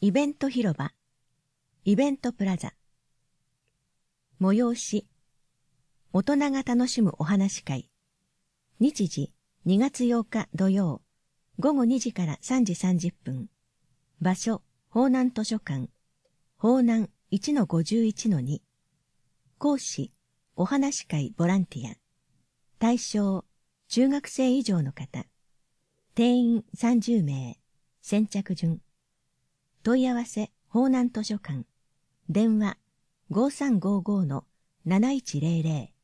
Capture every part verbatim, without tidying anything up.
イベント広場、イベントプラザ。催し、大人が楽しむお話会。日時、にがつようか土曜、ごごにじからさんじさんじゅっぷん。場所、方南図書館、方南 いちのごじゅういちのに。講師、お話会ボランティア。対象、中学生以上の方。定員さんじゅうめい。先着順。問い合わせ、方南図書館。電話、ごさんごごのなないちぜろぜろ。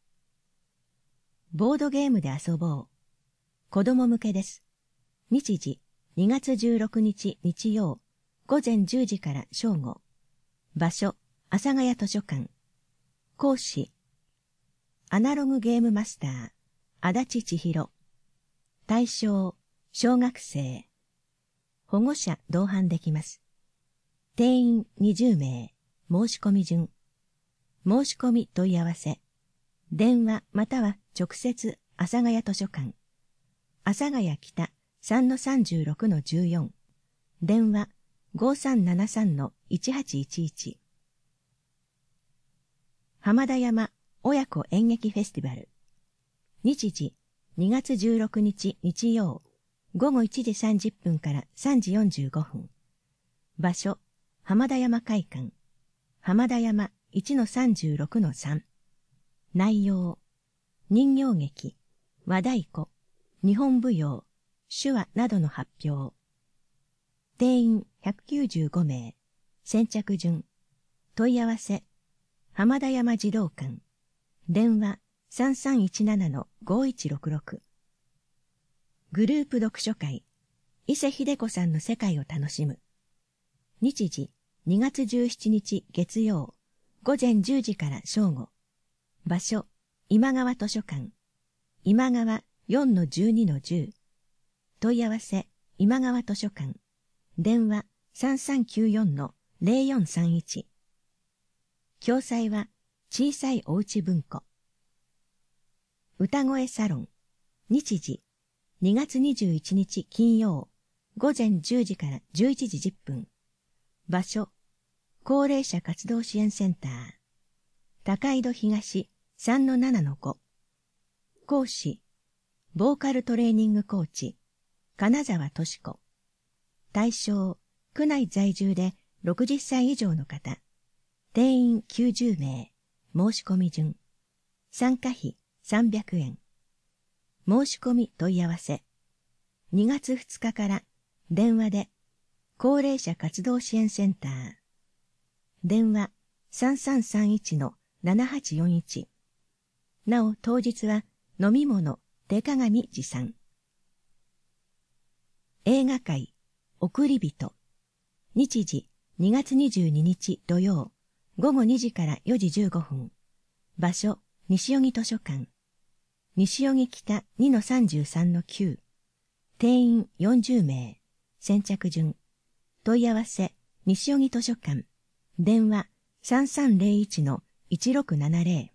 ボードゲームで遊ぼう。子供向けです。日時、にがつじゅうろくにち日曜、ごぜんじゅうじから正午。場所、阿佐ヶ谷図書館。講師、アナログゲームマスター、足立千尋。対象、小学生。保護者同伴できます。定員にじゅうめい。申し込み順。申し込み問い合わせ。電話または直接阿佐ヶ谷図書館。阿佐ヶ谷北 さんのさんじゅうろくのじゅうよん。電話ごさんななさんのいちはちいちいち。浜田山親子演劇フェスティバル。日時、にがつじゅうろくにち日曜、ごごいちじさんじゅっぷんからさんじよんじゅうごふん。場所、浜田山会館。浜田山 いちのさんじゅうろくのさん。内容、人形劇、和太鼓、日本舞踊、手話などの発表。定員ひゃくきゅうじゅうごめい。先着順。問い合わせ、浜田山児童館。電話さんさんいちななのごいちろくろく。グループ読書会、伊勢秀子さんの世界を楽しむ。日時、にがつじゅうしちにち月曜、ごぜんじゅうじから正午。場所、今川図書館。今川 よんのじゅうにのじゅう。問い合わせ、今川図書館。電話さんさんきゅうよんのぜろよんさんいち。共催は、小さいおうち文庫。歌声サロン。日時、にがつにじゅういちにち金曜、ごぜんじゅうじからじゅういちじじゅっぷん。場所、高齢者活動支援センター。高井戸東 さんのななのご。講師、ボーカルトレーニングコーチ、金沢敏子。対象、区内在住でろくじゅっさい以上の方。定員きゅうじゅうめい。申し込み順。参加費さんびゃくえん。申し込み問い合わせ。にがつふつかから電話で高齢者活動支援センター。電話さんさんさんいちのななはちよんいち。なお当日は飲み物手鏡持参。映画会送り人。日時にがつにじゅうににち土曜、ごごにじからよじじゅうごふん。場所、西荻図書館。西荻北 にのさんじゅうさんのきゅう。定員よんじゅうめい。先着順。問い合わせ、西荻図書館。電話さんさんぜろいちのいちろくななぜろ。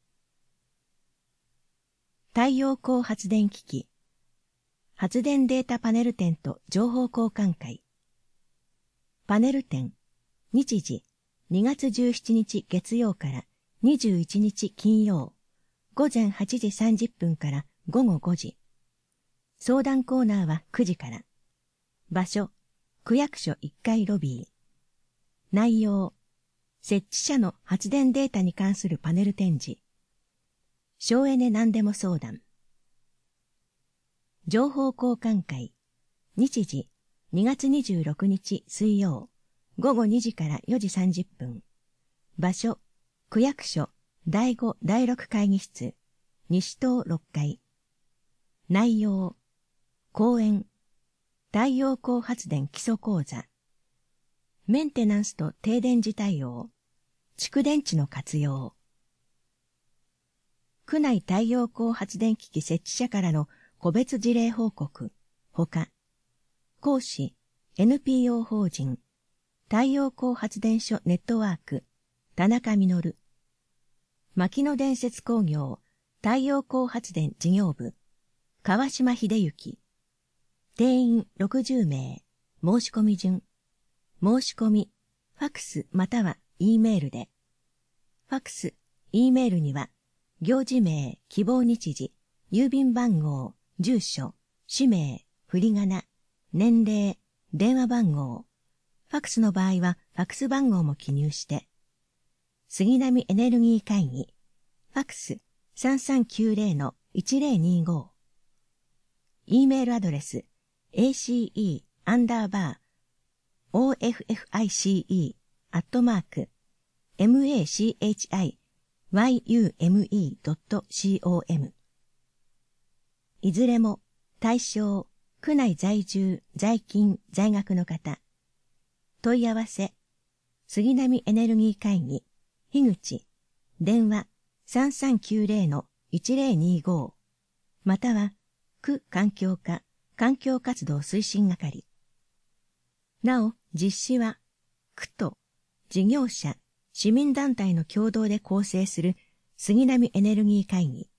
太陽光発電機器。発電データパネル展と情報交換会。パネル展。日時、にがつじゅうしちにち月曜からにじゅういちにち金曜、ごぜんはちじさんじゅっぷんからごごごじ。相談コーナーはくじから。場所、区役所いっかいロビー。内容、設置者の発電データに関するパネル展示。省エネ何でも相談。情報交換会。日時、にがつにじゅうろくにち水曜、ごごにじからよじさんじゅっぷん。場所、区役所だいごだいろく会議室、西棟ろっかい。内容、講演、太陽光発電基礎講座。メンテナンスと停電時対応、蓄電池の活用。区内太陽光発電機器設置者からの個別事例報告、ほか、講師、エヌピーオー 法人、太陽光発電所ネットワーク、田中実。牧野電節工業、太陽光発電事業部、川島秀幸。定員ろくじゅうめい。申し込み順。 申し込み、ファクスまたは E メールで。ファクス、E メールには、行事名、希望日時、郵便番号、住所、氏名、振り仮名、年齢、電話番号。ファクスの場合はファクス番号も記入して。杉並エネルギー会議、ファクス さんさんきゅうゼロのいちゼロにご。E メールアドレス、ace アンダーバー office アットマーク machiyume.com。いずれも対象、区内在住、在勤、在学の方。問い合わせ、杉並エネルギー会議、樋口、電話 さんさんきゅうゼロのいちゼロにご、または、区環境課、環境活動推進係。なお、実施は、区と事業者、市民団体の共同で構成する杉並エネルギー会議、